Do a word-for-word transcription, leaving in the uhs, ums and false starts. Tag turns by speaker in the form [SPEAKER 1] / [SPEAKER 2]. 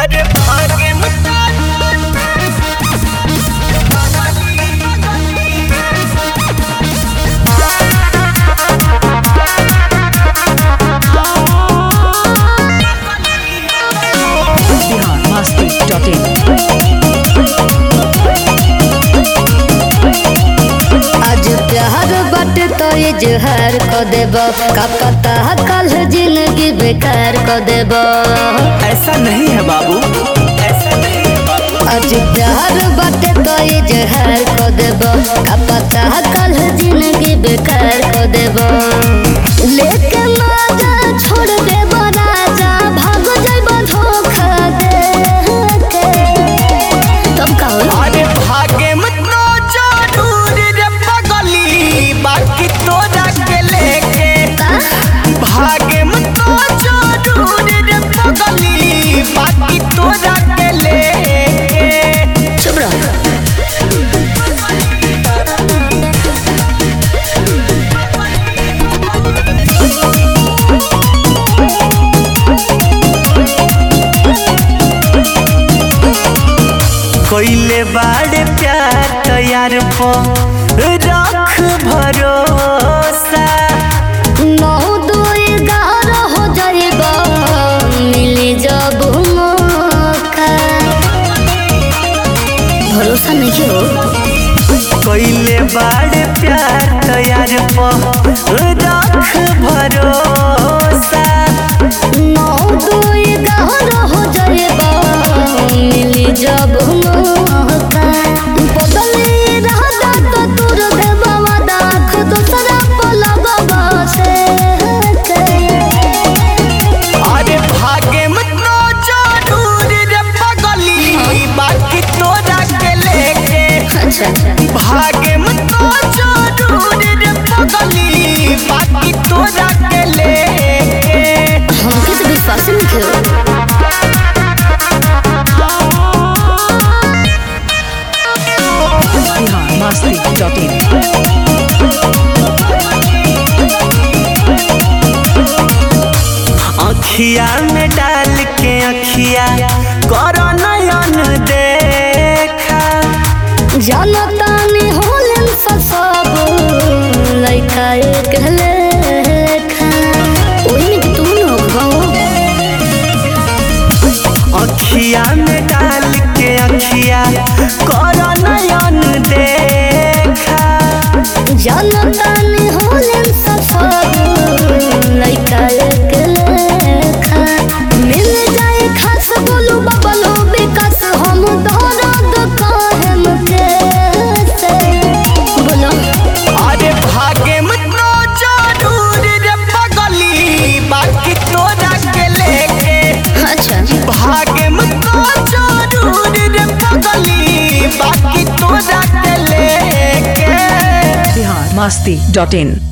[SPEAKER 1] अरे भागे मत
[SPEAKER 2] आज प्यार बाटे तो इजहार को देब का पता कल जिंदगी बेकार को देब।
[SPEAKER 1] ऐसा नहीं है बाबू, ऐसा नहीं है बाबू।
[SPEAKER 2] आज प्यार बाटे तो इजहार को देब का पता कल जिंदगी बेकार को देब। लेके माजा छोड़ देब राजा भाग जाइब धोखा दे के। तुम का हो?
[SPEAKER 1] अरे भागे मत नो जरूर रे पगली बाकी तोरा के लेके। भागे मत नो जरूर रे पगली बाकी तोरा के लेके।
[SPEAKER 2] चुप रहो।
[SPEAKER 1] कोइले बाड़े प्यार तैयार पो रख भरोसा।
[SPEAKER 2] नौ दुई गार हो जाइब मिली जब मौका। भरोसा नहीं हो।
[SPEAKER 1] कोइले बाड़े प्यार तैयार पो रख भरोसा।
[SPEAKER 2] नौ दुई गार हो जाइब मिली जब मौका। बदली रहता तो तोर देब वादा खुद सरा पलब से।
[SPEAKER 1] अरे भागे मत नो जरूर रे पगली बाकी तोरा के लेके।
[SPEAKER 2] अच्छा
[SPEAKER 1] भागे मत नो जरूर रे पगली बाकी तोरा के लेके।
[SPEAKER 2] हमके तो विश्वास नहीं हो।
[SPEAKER 1] अखिया में डाल के अखिया करो नयन देखा।
[SPEAKER 2] जनता ने होलन सब लइका एक लेखा। ओही में कि तू न हो।
[SPEAKER 1] अखिया में डाल के अखिया करो नयन देखा।
[SPEAKER 2] जनता ने होलन सब लइका एक लेखा। मिल जाए खास बोलू बबलो विकास हम दर्द कहम कैसे। बोलो
[SPEAKER 1] अरे भागे मत नो जरूर रे पगली बाकी तोरा के लेके।
[SPEAKER 2] अच्छा
[SPEAKER 1] भागे मत नो जरूर रे पगली बाकी तोरा के लेके।
[SPEAKER 3] बिहार मस्ती डॉट इन।